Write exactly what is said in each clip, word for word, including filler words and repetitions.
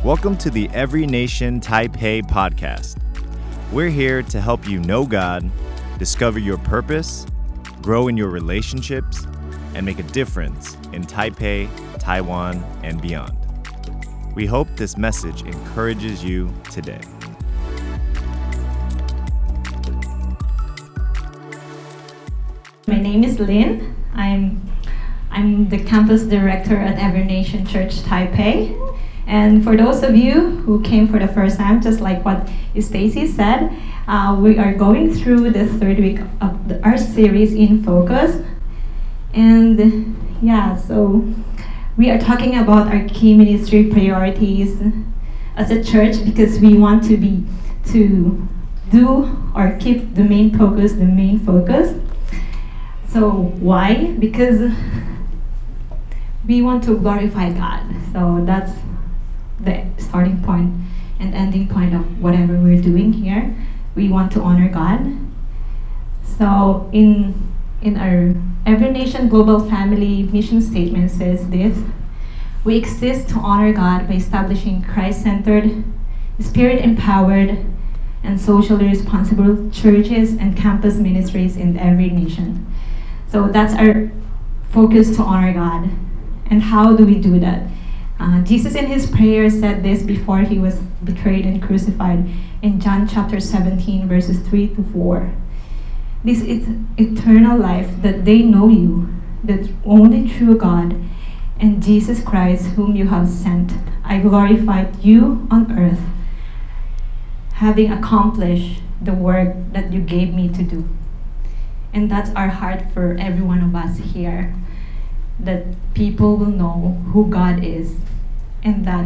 Welcome to the Every Nation Taipei podcast. We're here to help you know God, discover your purpose, grow in your relationships, and make a difference in Taipei, Taiwan, and beyond. We hope this message encourages you today. My name is Lynn. I'm I'm the campus director at Every Nation Church Taipei. And for those of you who came for the first time, just like what Stacy said, uh, we are going through the third week of the, our series In Focus. And yeah, so we are talking about our key ministry priorities as a church because we want to be to do or keep the main focus, the main focus. So why? Because we want to glorify God. So that's the starting point and ending point of whatever we're doing here. We want to honor God. So in in our Every Nation Global Family mission statement says this: we exist to honor God by establishing Christ-centered, Spirit-empowered, and socially responsible churches and campus ministries in every nation. So that's our focus, to honor God. And how do we do that? Uh, Jesus in his prayer said this before he was betrayed and crucified in John chapter seventeen, verses three to four. This is eternal life, that they know you, the only true God, and Jesus Christ whom you have sent. I glorified you on earth, having accomplished the work that you gave me to do. And that's our heart for every one of us here, that people will know who God is and that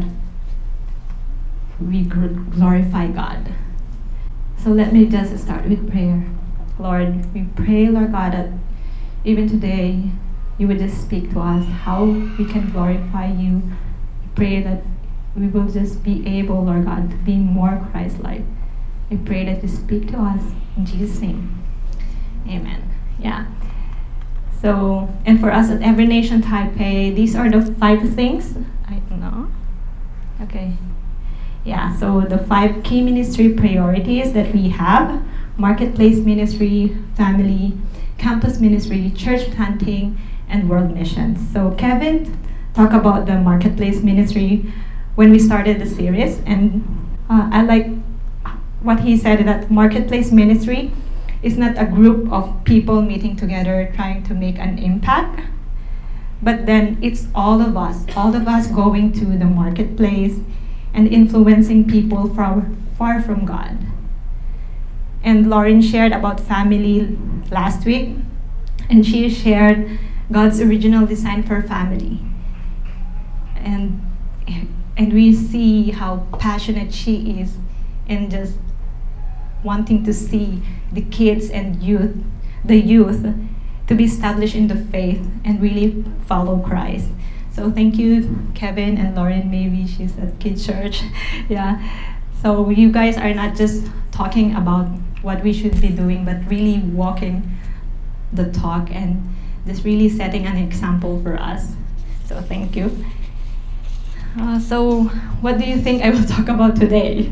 we glorify God. So let me just start with prayer. Lord, we pray, Lord God, that even today you would just speak to us how we can glorify you. We pray that we will just be able, Lord God, to be more Christ-like. I pray that you speak to us in Jesus' name. Amen. Yeah. So, and for us at Every Nation Taipei, these are the five things. I don't know. Okay. Yeah, so the five key ministry priorities that we have: marketplace ministry, family, campus ministry, church planting, and world missions. So Kevin talked about the marketplace ministry when we started the series, and uh, I like what he said, that marketplace ministry is not a group of people meeting together trying to make an impact, but then it's all of us, all of us going to the marketplace and influencing people from far from God. And Lauren shared about family last week, and she shared God's original design for family. And and we see how passionate she is in just wanting to see the kids and youth, the youth, to be established in the faith and really follow Christ. So thank you, Kevin and Lauren. Maybe she's at Kids Church. Yeah. So you guys are not just talking about what we should be doing, but really walking the talk and just really setting an example for us. So thank you. Uh, so what do you think I will talk about today?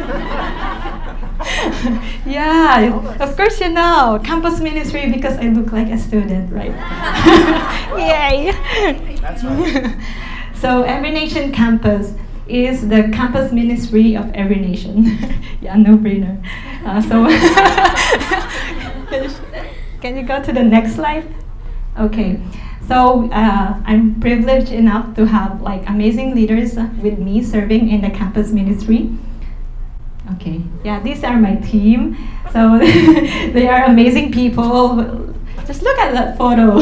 Yeah, of course you know, campus ministry, because I look like a student, right? Yay! That's right. So Every Nation Campus is the campus ministry of Every Nation. Yeah, no brainer. Uh, so, can you go to the next slide? Okay. So uh, I'm privileged enough to have like amazing leaders with me serving in the campus ministry. Okay, yeah, these are my team. So they are amazing people. Just look at that photo.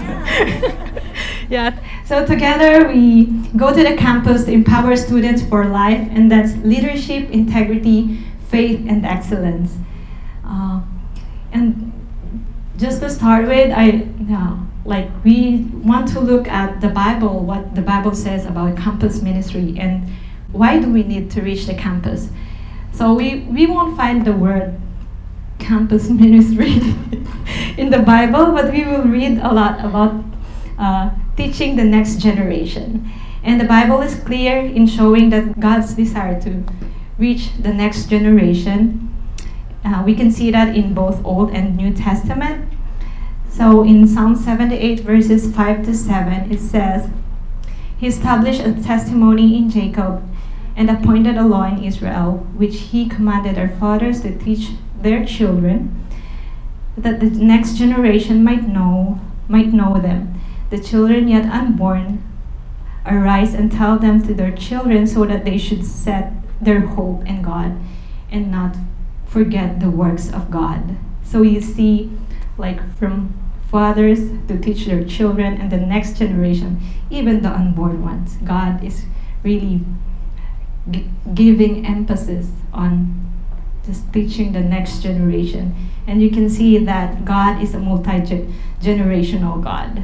Yeah, so together we go to the campus to empower students for life, and that's leadership, integrity, faith, and excellence. Uh, and just to start with, I yeah, like we want to look at the Bible, what the Bible says about campus ministry, and why do we need to reach the campus. So we, we won't find the word campus ministry in the Bible, but we will read a lot about uh, teaching the next generation. And the Bible is clear in showing that God's desire to reach the next generation. Uh, we can see that in both Old and New Testament. So in Psalm seventy-eight, verses five to seven, it says, He established a testimony in Jacob and appointed a law in Israel, which He commanded our fathers to teach their children, that the next generation might know, might know them. The children yet unborn arise and tell them to their children, so that they should set their hope in God and not forget the works of God. So you see, like from fathers to teach their children and the next generation, even the unborn ones, God is really g- giving emphasis on just teaching the next generation. And you can see that God is a multi-generational God.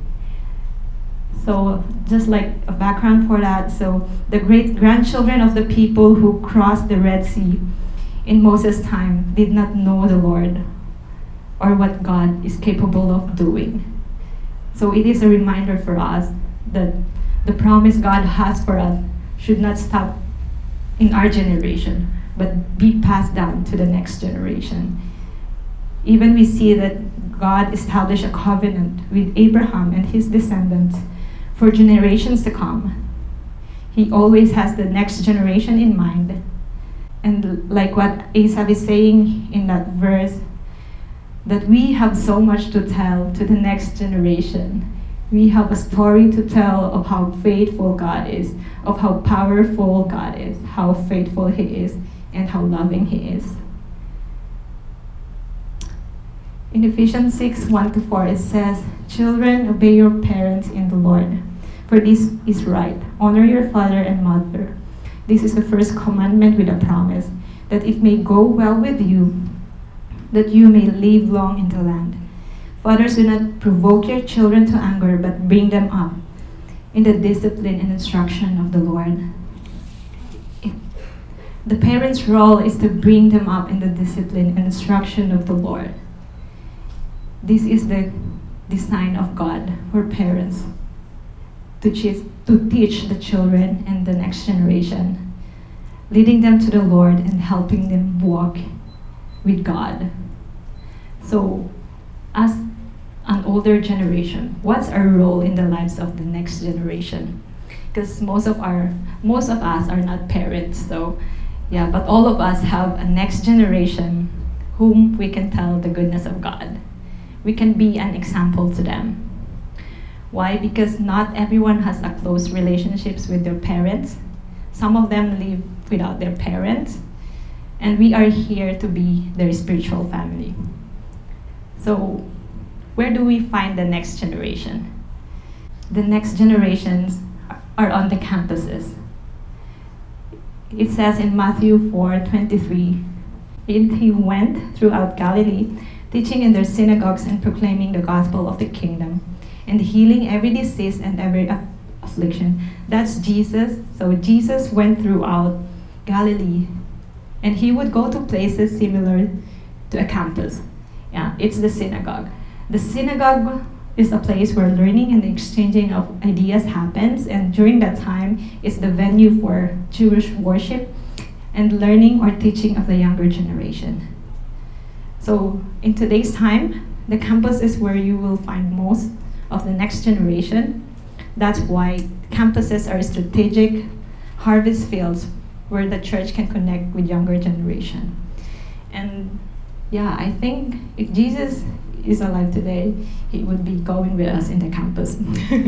So just like a background for that, so the great-grandchildren of the people who crossed the Red Sea in Moses' time did not know the Lord or what God is capable of doing. So it is a reminder for us that the promise God has for us should not stop in our generation, but be passed down to the next generation. Even we see that God established a covenant with Abraham and his descendants for generations to come. He always has the next generation in mind. And like what Asaph is saying in that verse, that we have so much to tell to the next generation. We have a story to tell of how faithful God is, of how powerful God is, how faithful He is, and how loving He is. In Ephesians six, one to four, it says, Children, obey your parents in the Lord, for this is right. Honor your father and mother. This is the first commandment with a promise, that it may go well with you, that you may live long in the land. Fathers, do not provoke your children to anger, but bring them up in the discipline and instruction of the Lord. It, the parents' role is to bring them up in the discipline and instruction of the Lord. This is the design of God for parents, to, teach, to teach the children and the next generation, leading them to the Lord and helping them walk with God. So, as an older generation, what's our role in the lives of the next generation? Because most of our, most of us are not parents, so yeah, but all of us have a next generation whom we can tell the goodness of God. We can be an example to them. Why? Because not everyone has a close relationships with their parents. Some of them live without their parents, and we are here to be their spiritual family. So, where do we find the next generation? The next generations are on the campuses. It says in Matthew four twenty-three, and He went throughout Galilee, teaching in their synagogues and proclaiming the gospel of the kingdom, and healing every disease and every aff- affliction. That's Jesus. So Jesus went throughout Galilee, and He would go to places similar to a campus. Yeah, it's the synagogue. The synagogue is a place where learning and exchanging of ideas happens, and during that time, it's the venue for Jewish worship and learning or teaching of the younger generation. So in today's time, the campus is where you will find most of the next generation. That's why campuses are strategic harvest fields where the church can connect with younger generation. And yeah, I think if Jesus is alive today, He would be going with us in the campus.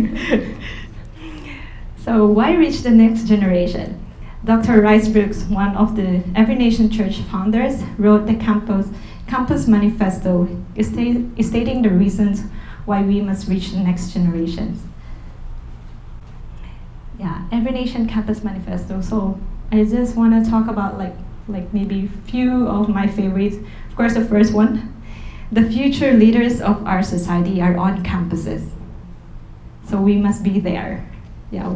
So why reach the next generation? Doctor Rice Brooks, one of the Every Nation Church founders, wrote the campus campus manifesto, sta- stating the reasons why we must reach the next generations. Yeah, Every Nation Campus Manifesto. So I just want to talk about like like maybe a few of my favorites. Of course, the first one, the future leaders of our society are on campuses. So we must be there. Yeah.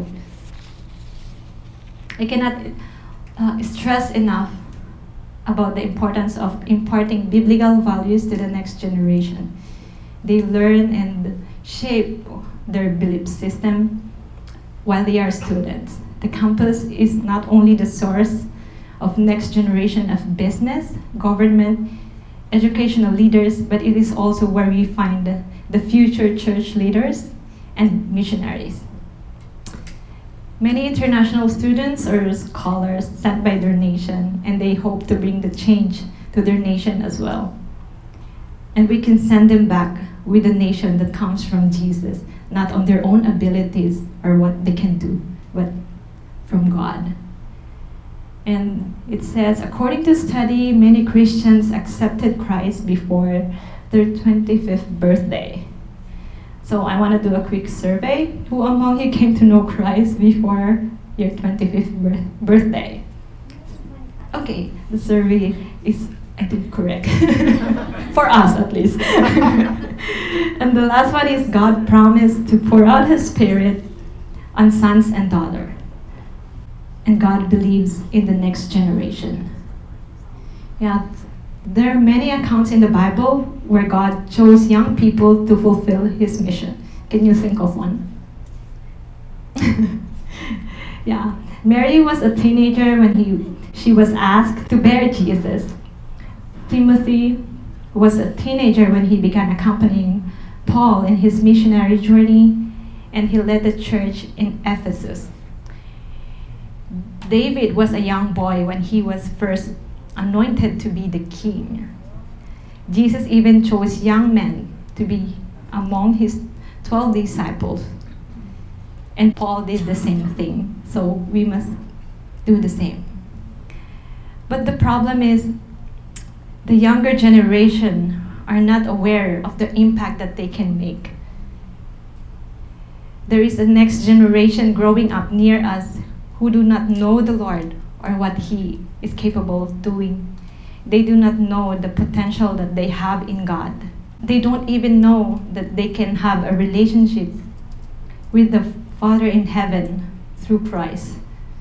I cannot uh, stress enough about the importance of imparting biblical values to the next generation. They learn and shape their belief system while they are students. The campus is not only the source of next generation of business, government, educational leaders, but it is also where we find the, the future church leaders and missionaries. Many international students are scholars sent by their nation, and they hope to bring the change to their nation as well. And we can send them back with a nation that comes from Jesus, not on their own abilities or what they can do, but from God. And it says, according to study, many Christians accepted Christ before their twenty-fifth birthday. So I want to do a quick survey. Who among you came to know Christ before your twenty-fifth bir- birthday? Okay, the survey is, I think, correct. For us, at least. And the last one is God promised to pour out His Spirit on sons and daughters. And God believes in the next generation. Yeah, there are many accounts in the Bible where God chose young people to fulfill His mission. Can you think of one? Yeah, Mary was a teenager when he, she was asked to bear Jesus. Timothy was a teenager when he began accompanying Paul in his missionary journey, and he led the church in Ephesus. David was a young boy when he was first anointed to be the king. Jesus even chose young men to be among his twelve disciples. And Paul did the same thing, so we must do the same. But the problem is, the younger generation are not aware of the impact that they can make. There is a next generation growing up near us who do not know the Lord or what He is capable of doing. They do not know the potential that they have in God. They don't even know that they can have a relationship with the Father in heaven through Christ.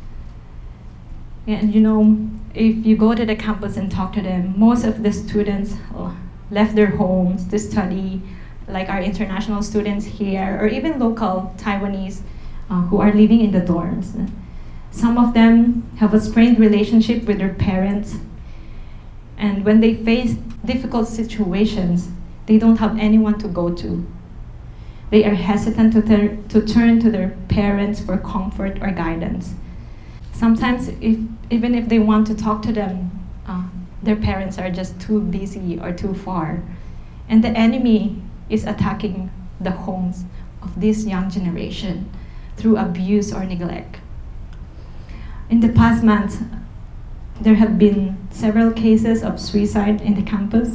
And you know, if you go to the campus and talk to them, most of the students oh, left their homes to study, like our international students here, or even local Taiwanese uh, who are living in the dorms. Some of them have a strained relationship with their parents, and when they face difficult situations, they don't have anyone to go to. They are hesitant to, ter- to turn to their parents for comfort or guidance. Sometimes, if, even if they want to talk to them, uh, their parents are just too busy or too far. And the enemy is attacking the homes of this young generation through abuse or neglect. In the past months, there have been several cases of suicide in the campus.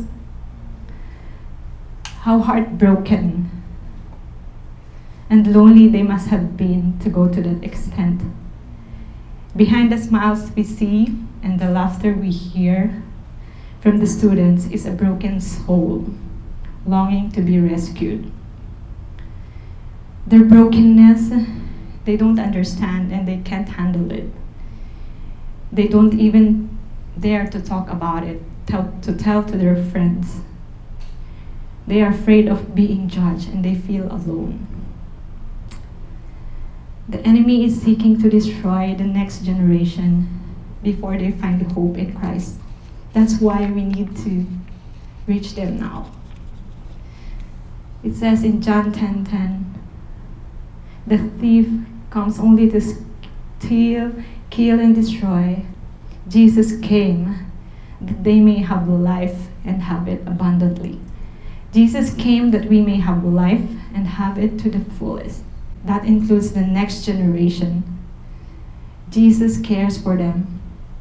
How heartbroken and lonely they must have been to go to that extent. Behind the smiles we see and the laughter we hear from the students is a broken soul longing to be rescued. Their brokenness, they don't understand and they can't handle it. They don't even dare to talk about it, tell, to tell to their friends. They are afraid of being judged and they feel alone. The enemy is seeking to destroy the next generation before they find hope in Christ. That's why we need to reach them now. It says in John ten ten, the thief comes only to steal, kill, and destroy. Jesus came that they may have life and have it abundantly. Jesus came that we may have life and have it to the fullest. That includes the next generation. Jesus cares for them.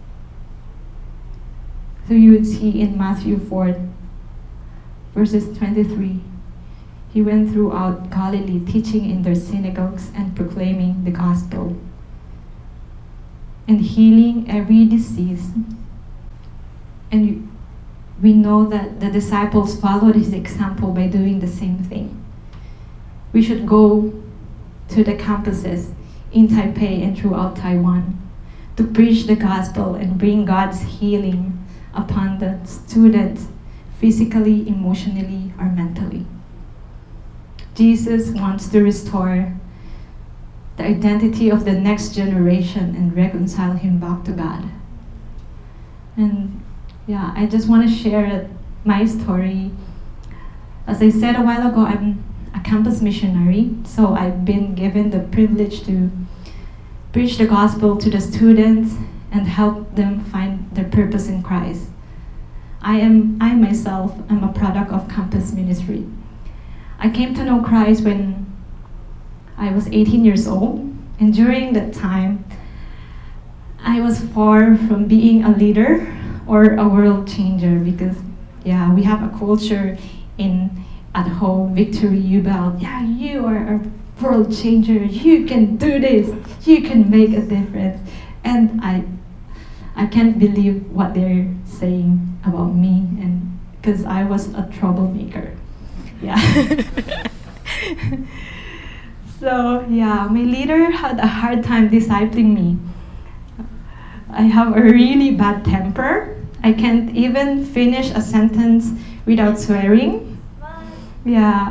So you would see in Matthew four, verses twenty-three, He went throughout Galilee, teaching in their synagogues and proclaiming the gospel, and healing every disease. And we know that the disciples followed His example by doing the same thing. We should go to the campuses in Taipei and throughout Taiwan to preach the gospel and bring God's healing upon the students physically, emotionally, or mentally. Jesus wants to restore the identity of the next generation and reconcile him back to God. And yeah, I just want to share my story. As I said a while ago, I'm a campus missionary, so I've been given the privilege to preach the gospel to the students and help them find their purpose in Christ. I am, I myself am a product of campus ministry. I came to know Christ when I was eighteen years old, and during that time, I was far from being a leader or a world changer because, yeah, we have a culture in at home, Victory, you belt, yeah, you are a world changer, you can do this, you can make a difference. And I I can't believe what they're saying about me, and because I was a troublemaker. Yeah. So yeah, my leader had a hard time discipling me. I have a really bad temper. I can't even finish a sentence without swearing. Yeah.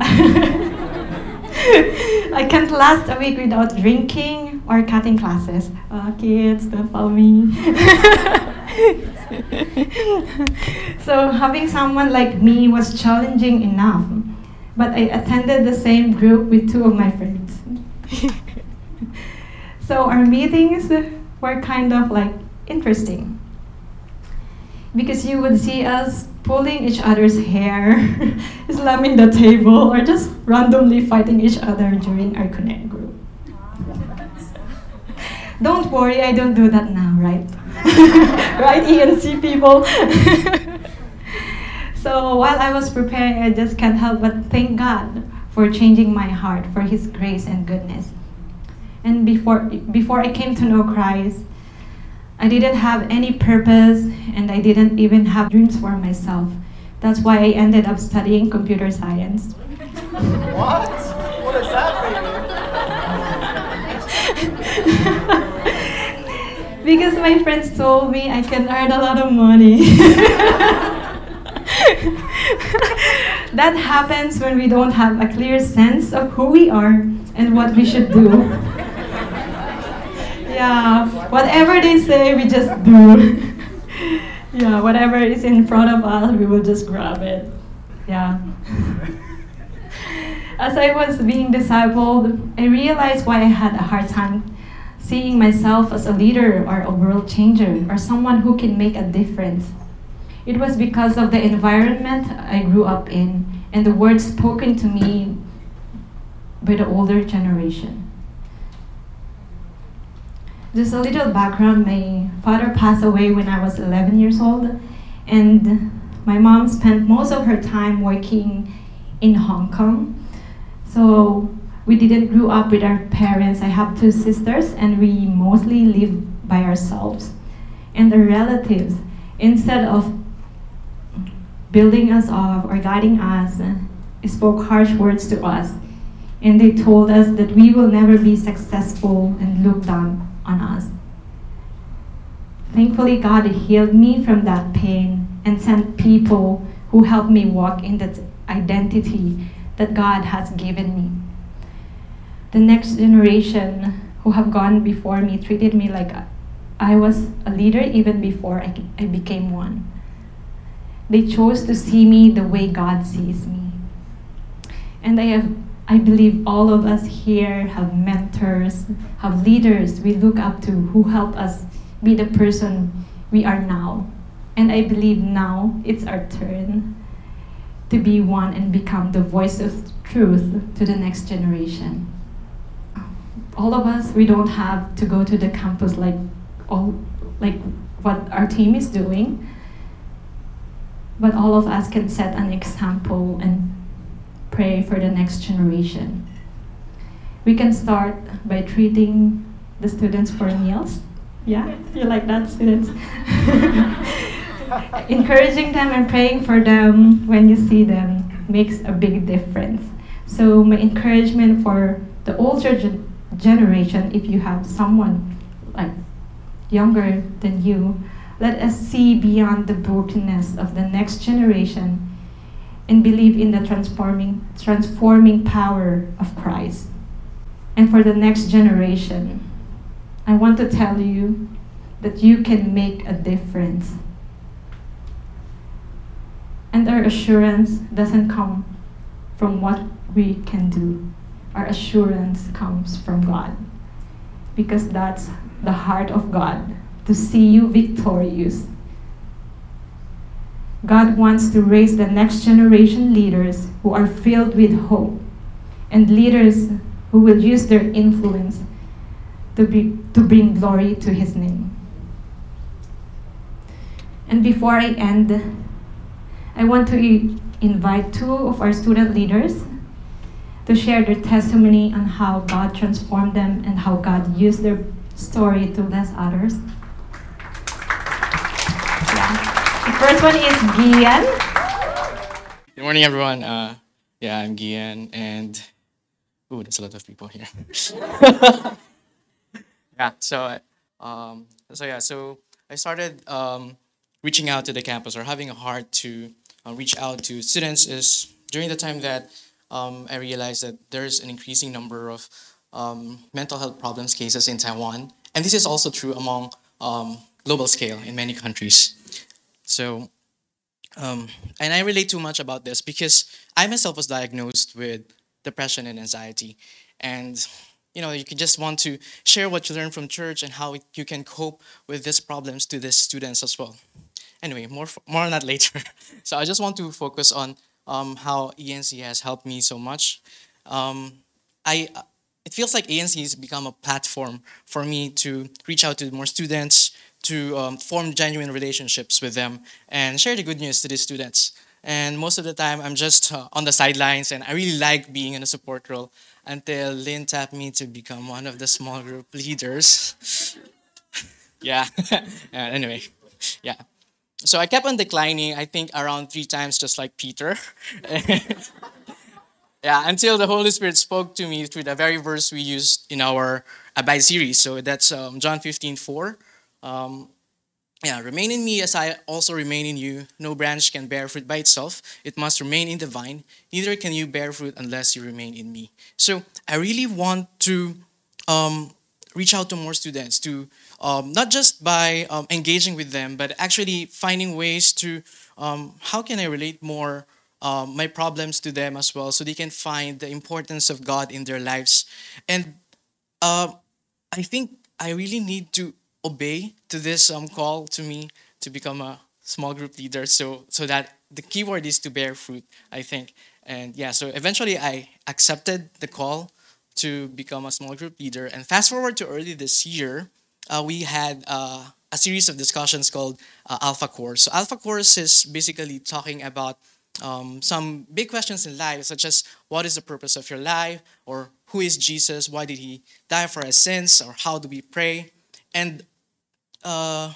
I can't last a week without drinking or cutting classes. Uh, kids, don't follow me. So having someone like me was challenging enough, but I attended the same group with two of my friends. So our meetings were kind of like interesting, because you would see us pulling each other's hair, slamming the table, or just randomly fighting each other during our Connect group. Don't worry, I don't do that now, right? Right, E N C people? So while I was preparing, I just can't help but thank God for changing my heart, for His grace and goodness. And before, before I came to know Christ, I didn't have any purpose, and I didn't even have dreams for myself. That's why I ended up studying computer science. What? What does that mean? Because my friends told me I can earn a lot of money. That happens when we don't have a clear sense of who we are and what we should do. Yeah, whatever they say, we just do. Yeah, whatever is in front of us, we will just grab it. Yeah. As I was being discipled, I realized why I had a hard time seeing myself as a leader or a world changer or someone who can make a difference. It was because of the environment I grew up in and the words spoken to me by the older generation. Just a little background, my father passed away when I was eleven years old, and my mom spent most of her time working in Hong Kong. So we didn't grow up with our parents. I have two sisters, and we mostly lived by ourselves. And the relatives, instead of building us up or guiding us, spoke harsh words to us. And they told us that we will never be successful and look down on us. Thankfully, God healed me from that pain and sent people who helped me walk in that identity that God has given me. The next generation who have gone before me treated me like I was a leader even before I, I became one. They chose to see me the way God sees me. And I have I believe all of us here have mentors, have leaders we look up to who help us be the person we are now. And I believe now it's our turn to be one and become the voice of truth to the next generation. All of us, we don't have to go to the campus like all like what our team is doing, but all of us can set an example and pray for the next generation. We can start by treating the students for meals. Yeah, you like that, students? Encouraging them and praying for them when you see them makes a big difference. So my encouragement for the older gen- generation, if you have someone like younger than you, let us see beyond the brokenness of the next generation and believe in the transforming transforming power of Christ. and for the next generation, I want to tell you that you can make a difference. And our assurance doesn't come from what we can do. Our assurance comes from God. Because that's the heart of God, to see you victorious. God wants to raise the next generation leaders who are filled with hope, and leaders who will use their influence to, be, to bring glory to His name. And before I end, I want to i- invite two of our student leaders to share their testimony on how God transformed them and how God used their story to bless others. Yeah. The first one is Gian. Good morning, everyone. Uh, yeah, I'm Gian, and ooh, there's a lot of people here. yeah. So, um, so yeah. So I started um, reaching out to the campus, or having a heart to uh, reach out to students, is during the time that um, I realized that there's an increasing number of um, mental health problems cases in Taiwan, and this is also true among um, global scale in many countries. So. Um, and I relate too much about this because I myself was diagnosed with depression and anxiety. And, you know, you can just want to share what you learned from church and how it, you can cope with these problems to these students as well. Anyway, more, f- more on that later. So I just want to focus on um, how E N C has helped me so much. Um, I it feels like A N C has become a platform for me to reach out to more students, to um, form genuine relationships with them, and share the good news to these students. And most of the time, I'm just uh, on the sidelines, and I really like being in a support role until Lynn tapped me to become one of the small group leaders. yeah. Uh, anyway, yeah. So I kept on declining, I think around three times, just like Peter. Yeah, until the Holy Spirit spoke to me through the very verse we used in our Abide series. So that's um, John fifteen four. Um, yeah, remain in me as I also remain in you. No branch can bear fruit by itself. It must remain in the vine. Neither can you bear fruit unless you remain in me. So I really want to um, reach out to more students, to um, not just by um, engaging with them, but actually finding ways to um, how can I relate more um, my problems to them as well, so they can find the importance of God in their lives. And uh, I think I really need to obey to this um, call to me to become a small group leader. So so that the keyword is to bear fruit, I think. And yeah, so eventually I accepted the call to become a small group leader. And fast forward to early this year, uh, we had uh, a series of discussions called uh, Alpha Course. So Alpha Course is basically talking about um, some big questions in life, such as what is the purpose of your life, or who is Jesus, why did he die for our sins, or how do we pray. And uh,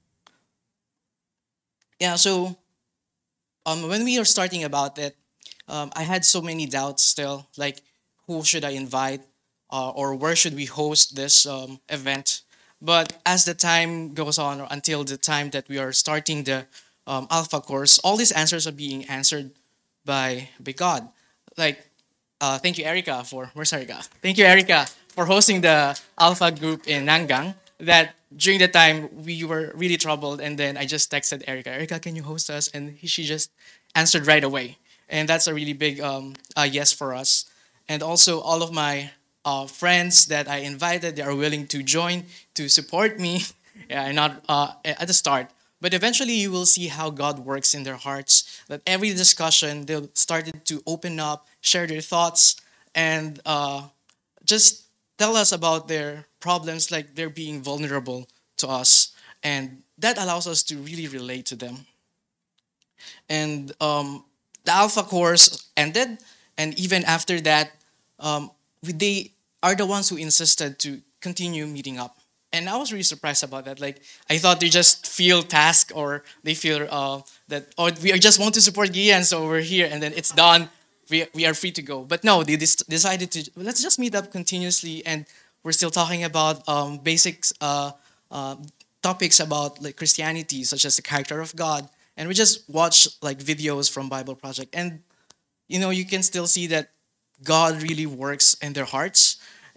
yeah, so um, when we were starting about it, um, I had so many doubts still, like who should I invite, uh, or where should we host this um, event. But as the time goes on, or until the time that we are starting the um, Alpha course, all these answers are being answered by by God. Like, uh, thank you, Erica, for where's Erica? Thank you, Erica, for hosting the Alpha group in Nangang. That during the time we were really troubled, and then I just texted Erica, Erica, can you host us? And he, she just answered right away, and that's a really big um, uh, yes for us. And also all of my uh, friends that I invited, they are willing to join to support me. yeah, and not uh, at the start. But eventually, you will see how God works in their hearts. That every discussion, they'll started to open up, share their thoughts, and uh, just tell us about their problems, like they're being vulnerable to us. And that allows us to really relate to them. And um, the Alpha course ended, and even after that, um, we- they are the ones who insisted to continue meeting up. And I was really surprised about that. Like, I thought they just feel task, or they feel uh, that, or we just want to support Gian, so we're here, and then it's done. We, we are free to go. But no, they dis- decided to, let's just meet up continuously, and we're still talking about um, basics, uh, uh, topics about like Christianity, such as the character of God. And we just watch like videos from Bible Project. And, you know, you can still see that God really works in their hearts.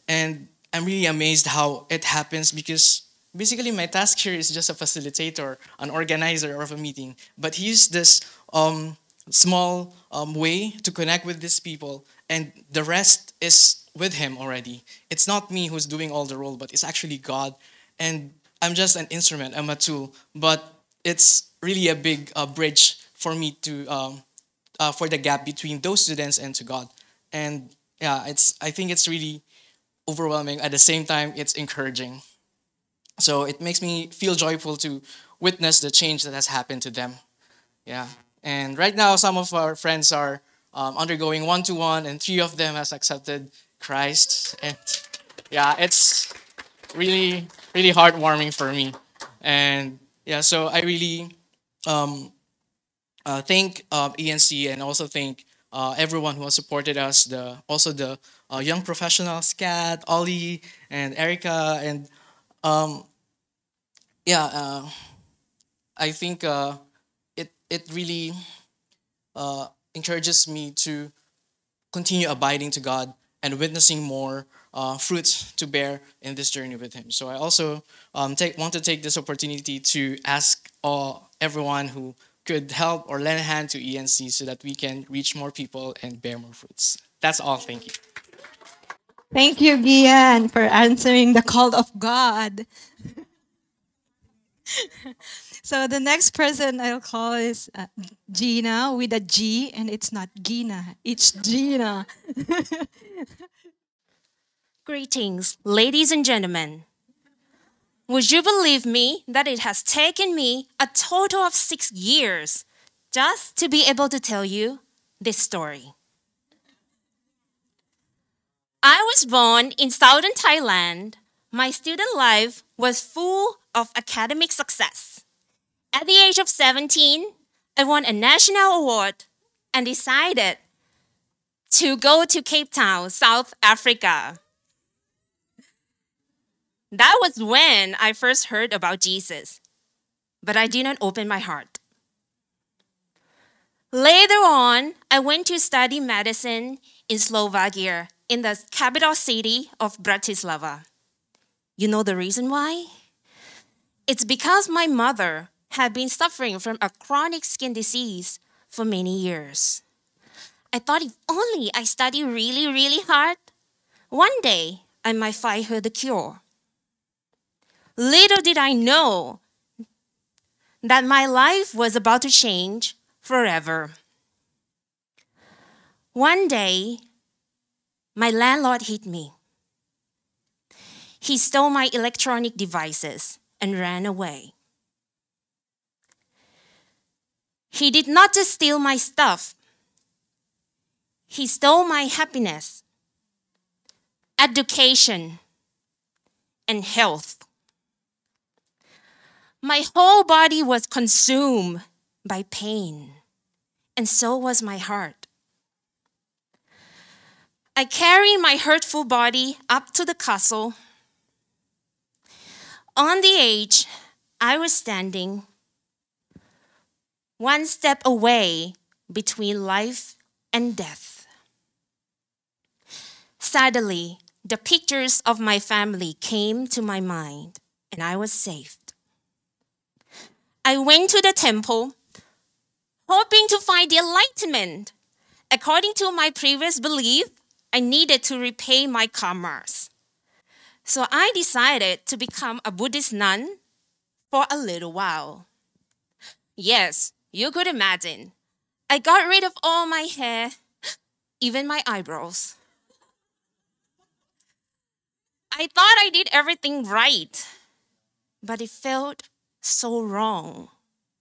And I'm really amazed how it happens because basically my task here is just a facilitator, an organizer of a meeting. But he used this um, small um, way to connect with these people, and the rest is with him already. It's not me who's doing all the role, but it's actually God. And I'm just an instrument, I'm a tool. But it's really a big uh, bridge for me to, um, uh, for the gap between those students and to God. And yeah, it's, I think it's really overwhelming. At the same time, it's encouraging. So it makes me feel joyful to witness the change that has happened to them. Yeah. And right now, some of our friends are um, undergoing one-to-one, and three of them has accepted Christ. And yeah, it's really, really heartwarming for me. And yeah, so I really um, uh, thank um, E N C, and also thank uh, everyone who has supported us. The also the uh, young professionals, Kat, Ollie, and Erica, and um, yeah, uh, I think uh, it it really uh, encourages me to continue abiding to God and witnessing more uh, fruits to bear in this journey with Him. So I also um, take, want to take this opportunity to ask all, everyone who could help or lend a hand to E N C so that we can reach more people and bear more fruits. That's all. Thank you. Thank you, Gian, for answering the call of God. So the next person I'll call is uh, Gina with a G, and it's not Gina, it's Gina. Greetings, ladies and gentlemen. Would you believe me that it has taken me a total of six years just to be able to tell you this story? I was born in southern Thailand. My student life was full of academic success. At the age of seventeen, I won a national award and decided to go to Cape Town, South Africa. That was when I first heard about Jesus, but I did not open my heart. Later on, I went to study medicine in Slovakia, in the capital city of Bratislava. You know the reason why? It's because my mother had been suffering from a chronic skin disease for many years. I thought if only I study really, really hard, one day I might find her the cure. Little did I know that my life was about to change forever. One day, my landlord hit me. He stole my electronic devices and ran away. He did not just steal my stuff. He stole my happiness, education, and health. My whole body was consumed by pain, and so was my heart. I carried my hurtful body up to the castle. On the edge, I was standing one step away between life and death. Suddenly, the pictures of my family came to my mind, and I was saved. I went to the temple, hoping to find the enlightenment. According to my previous belief, I needed to repay my karmas. So I decided to become a Buddhist nun for a little while. Yes, you could imagine. I got rid of all my hair, even my eyebrows. I thought I did everything right, but it felt so wrong.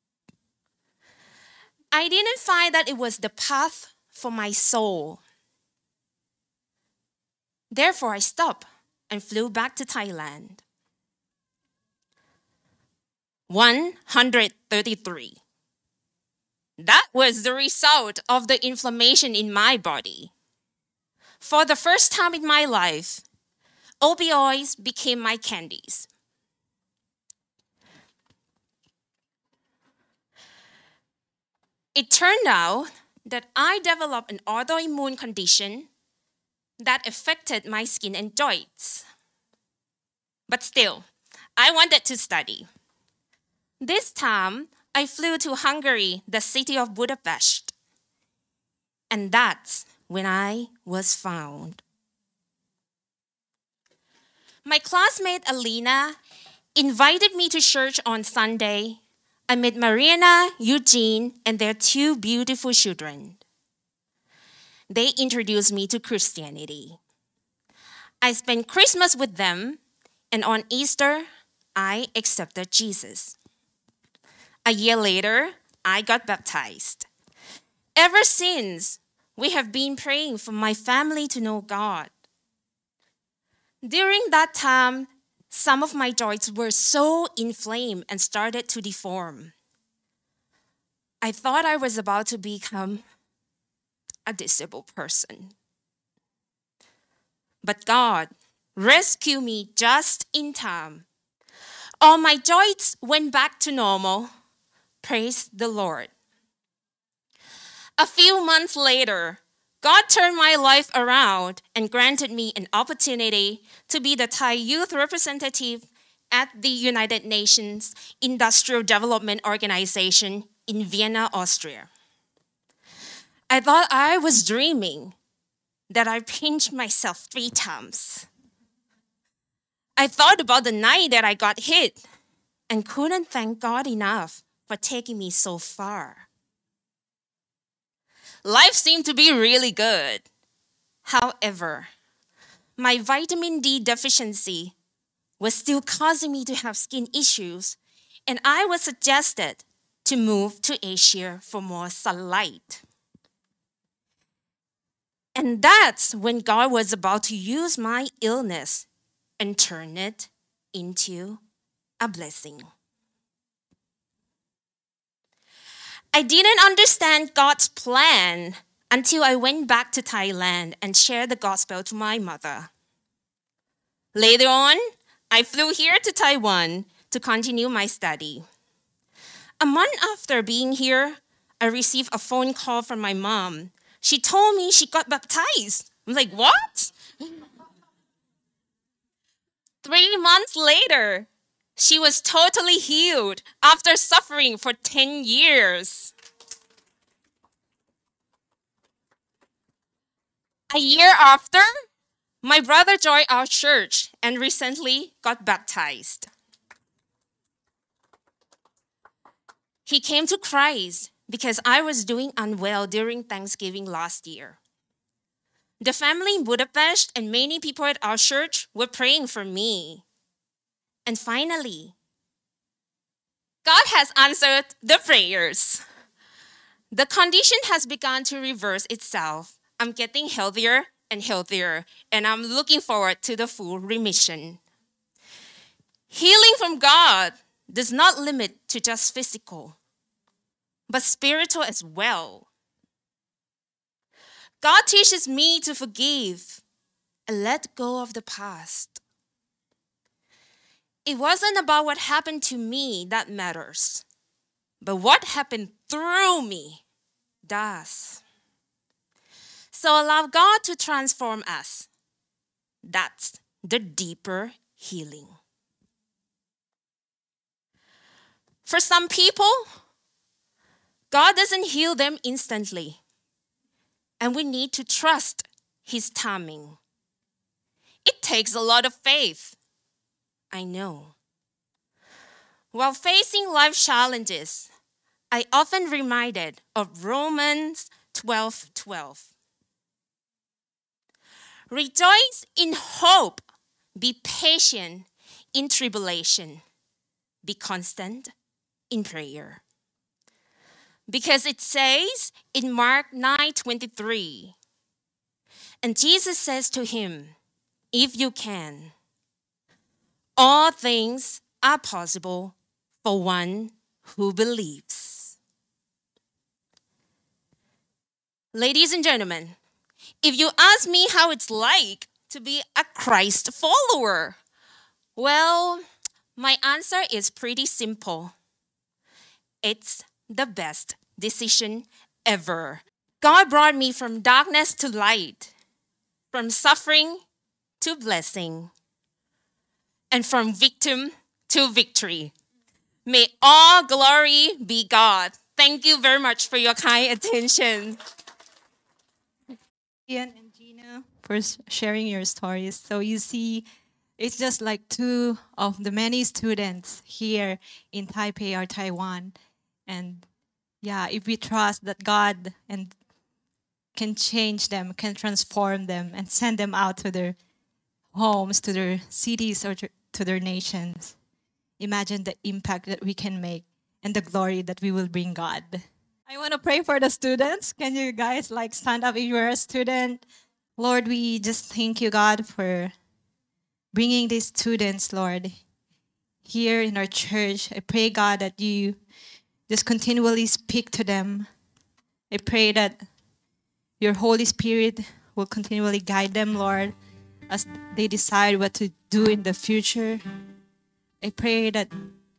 I didn't find that it was the path for my soul. Therefore, I stopped and flew back to Thailand. one hundred thirty-three. That was the result of the inflammation in my body. For the first time in my life, opioids became my candies. It turned out that I developed an autoimmune condition that affected my skin and joints. But still, I wanted to study. This time, I flew to Hungary, the city of Budapest. And that's when I was found. My classmate Alina invited me to church on Sunday. I met Mariana, Eugene, and their two beautiful children. They introduced me to Christianity. I spent Christmas with them, and on Easter, I accepted Jesus. A year later, I got baptized. Ever since, we have been praying for my family to know God. During that time, some of my joints were so inflamed and started to deform. I thought I was about to become a disabled person. But God rescued me just in time. All my joints went back to normal. Praise the Lord. A few months later, God turned my life around and granted me an opportunity to be the Thai youth representative at the United Nations Industrial Development Organization in Vienna, Austria. I thought I was dreaming that I pinched myself three times. I thought about the night that I got hit and couldn't thank God enough for taking me so far. Life seemed to be really good. However, my vitamin D deficiency was still causing me to have skin issues, and I was suggested to move to Asia for more sunlight. And that's when God was about to use my illness and turn it into a blessing. I didn't understand God's plan until I went back to Thailand and shared the gospel to my mother. Later on, I flew here to Taiwan to continue my study. A month after being here, I received a phone call from my mom. She told me she got baptized. I'm like, what? Three months later, she was totally healed after suffering for ten years. A year after, my brother joined our church and recently got baptized. He came to Christ because I was doing unwell during Thanksgiving last year. The family in Budapest and many people at our church were praying for me. And finally, God has answered the prayers. The condition has begun to reverse itself. I'm getting healthier and healthier, and I'm looking forward to the full remission. Healing from God does not limit to just physical, but spiritual as well. God teaches me to forgive and let go of the past. It wasn't about what happened to me that matters, but what happened through me does. So allow God to transform us. That's the deeper healing. For some people, God doesn't heal them instantly, and we need to trust His timing. It takes a lot of faith. I know. While facing life challenges, I often reminded of Romans twelve twelve. Rejoice in hope, be patient in tribulation, be constant in prayer. Because it says in Mark nine twenty-three, and Jesus says to him, if you can, all things are possible for one who believes. Ladies and gentlemen, if you ask me how it's like to be a Christ follower, well, my answer is pretty simple. It's the best decision ever. God brought me from darkness to light. from suffering to blessing, and from victim to victory. May all glory be God. Thank you very much for your kind attention. Ian and Gina for s- sharing your stories. So you see, it's just like two of the many students here in Taipei or Taiwan. And yeah, if we trust that God and can change them, can transform them, and send them out to their homes, to their cities, or to to their nations, imagine the impact that we can make and the glory that we will bring God. I want to pray for the students. Can you guys like stand up if you're a student? Lord, we just thank you, God, for bringing these students, Lord, here in our church. I pray, God, that you just continually speak to them. I pray that your Holy Spirit will continually guide them, Lord, as they decide what to do in the future. I pray that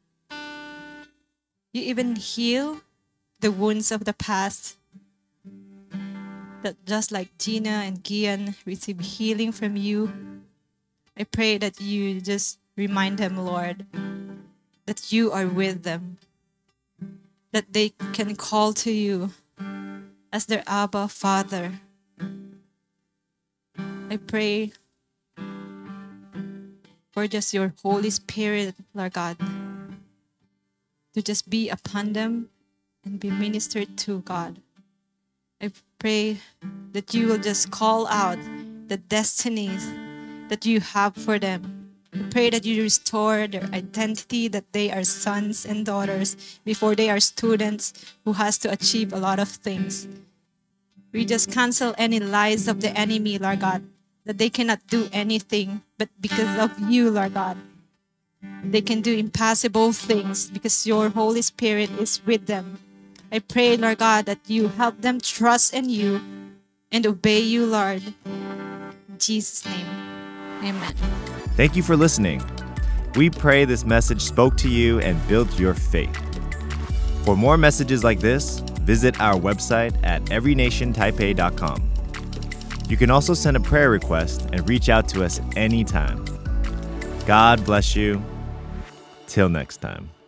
you even heal the wounds of the past, that just like Gina and Gian receive healing from you, I pray that you just remind them, Lord, that you are with them, that they can call to you as their Abba Father. I pray for just your Holy Spirit, Lord God, to just be upon them and be ministered to, God. I pray that you will just call out the destinies that you have for them. I pray that you restore their identity, that they are sons and daughters before they are students who has to achieve a lot of things. We just cancel any lies of the enemy, Lord God, that they cannot do anything, but because of you, Lord God, they can do impossible things because your Holy Spirit is with them. I pray, Lord God, that you help them trust in you and obey you, Lord. In Jesus' name, amen. Thank you for listening. We pray this message spoke to you and built your faith. For more messages like this, visit our website at every nation taipei dot com. You can also send a prayer request and reach out to us anytime. God bless you. Till next time.